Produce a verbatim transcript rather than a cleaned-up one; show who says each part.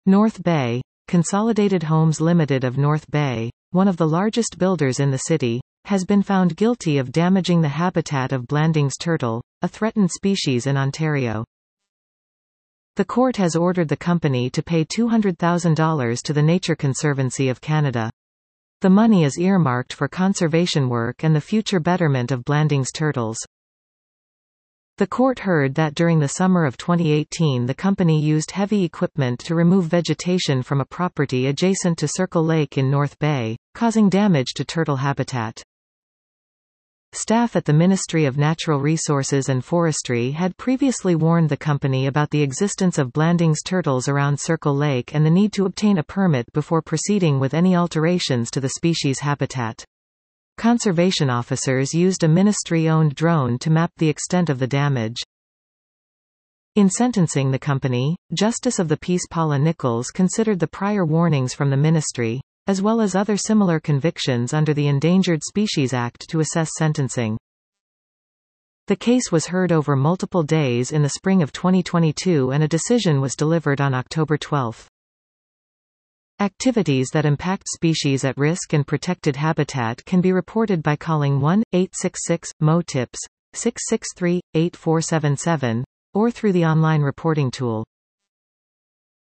Speaker 1: North Bay. Consolidated Homes Limited of North Bay, one of the largest builders in the city, has been found guilty of damaging the habitat of Blanding's turtle, a threatened species in Ontario. The court has ordered the company to pay two hundred thousand dollars to the Nature Conservancy of Canada. The money is earmarked for conservation work and the future betterment of Blanding's turtles. The court heard that during the summer of twenty eighteen the company used heavy equipment to remove vegetation from a property adjacent to Circle Lake in North Bay, causing damage to turtle habitat. Staff at the Ministry of Natural Resources and Forestry had previously warned the company about the existence of Blanding's turtles around Circle Lake and the need to obtain a permit before proceeding with any alterations to the species' habitat. Conservation officers used a ministry-owned drone to map the extent of the damage. In sentencing the company, Justice of the Peace Paula Nichols considered the prior warnings from the ministry, as well as other similar convictions under the Endangered Species Act to assess sentencing. The case was heard over multiple days in the spring of twenty twenty-two and a decision was delivered on October twelfth. Activities that impact species at risk and protected habitat can be reported by calling one eight six six M O TIPS, six six three, eight four seven seven, or through the online reporting tool.